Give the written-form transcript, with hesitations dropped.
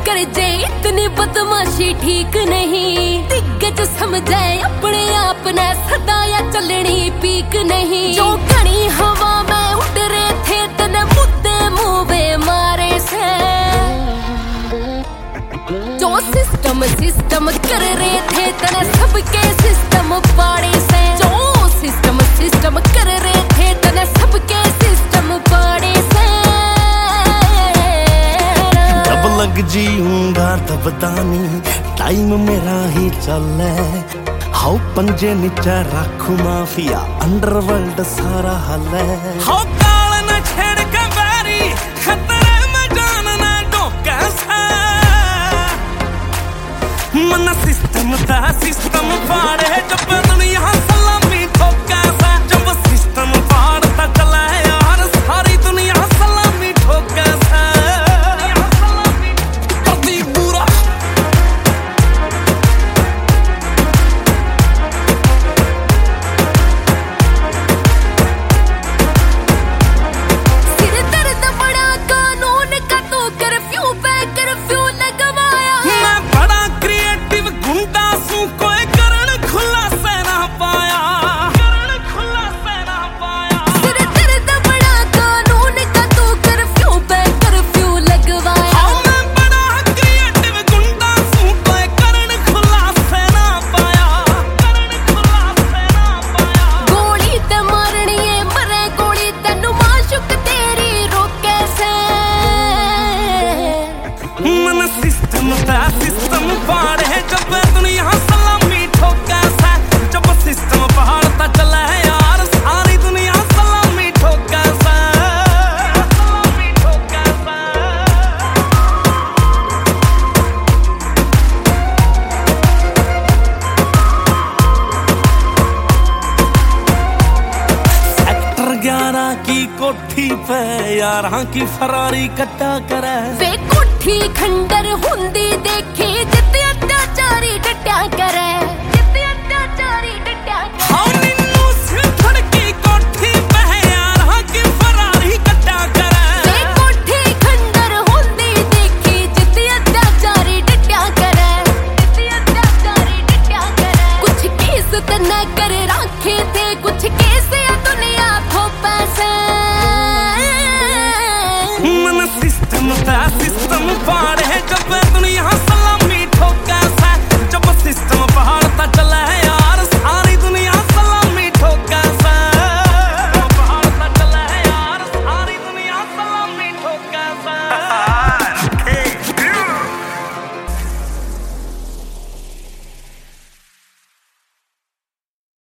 कर जे इतनी बदमाशी ठीक नहीं। दिग्गज समझे अपने आप ने सदा या चलनी पीक नहीं। जो घनी हवा में उड़ रहे थे तने मुद्दे मुँह मारे से। जो सिस्टम कर रहे थे तने सबके सिस्टम पाड़े से। जो सिस्टम कर रहे थे तने सबके सिस्टम पाड़े से। जब लग जीऊंगा तब दानी टाइम मेरा ही चले। हाउ पंजे नीचे रखू माफिया अंडरवर्ल्ड सारा हले। हाउ काल न छेड़ के बैरी खतरे में जान न डोके से। मन सिस्टम फाड़े जब दुनिया सलामी ठोके से। जब सिस्टम फाड़ता चला यार सारी दुनिया सलामी ठोके से। सिस्टम फाड़े जब दुनिया सलामी ठोके से। जब सिस्टम फाड़ता चला है यार सारी दुनिया सलामी ठोके से। सेक्टर 11 की कोठी पे 11 की फरारी कट्टा करे। वे कोठी खंडर हुंदी देखी जिते अत्याचारी डट्या करे।